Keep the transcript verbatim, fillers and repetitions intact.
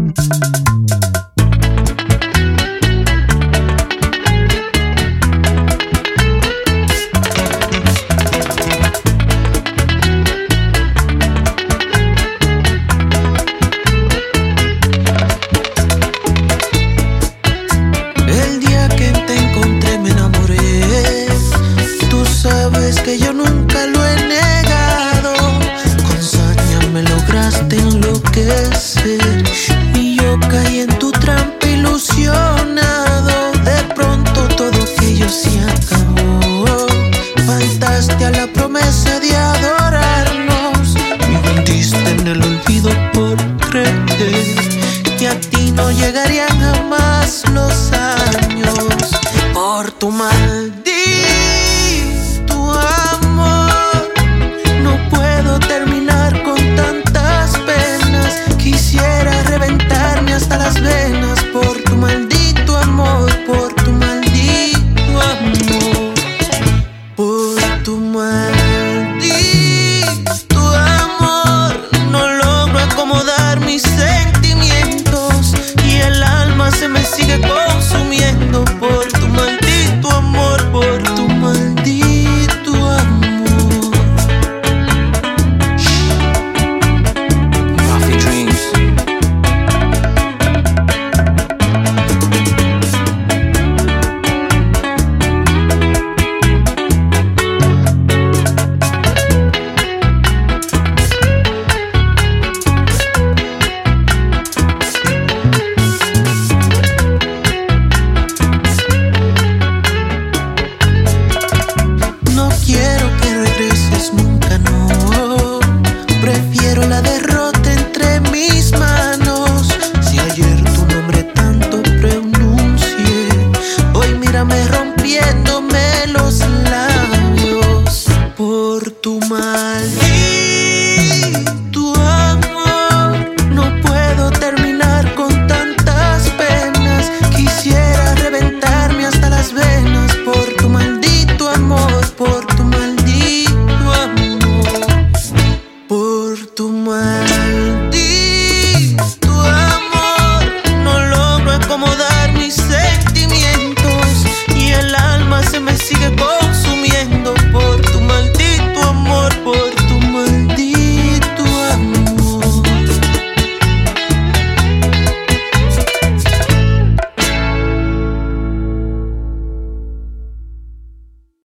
Que yo nunca lo he negado, con saña me lograste enloquecer y yo caí en tu trampa ilusionado. De pronto todo aquello se acabó, faltaste a la promesa de adorarnos, me hundiste en el olvido por creer que a ti no llegarían jamás los años. Por tu maldito terminar con tantas penas, quisiera reventarme hasta las venas por tu maldito amor, por tu maldito amor, por tu maldito amor. No logro acomodar mi ser.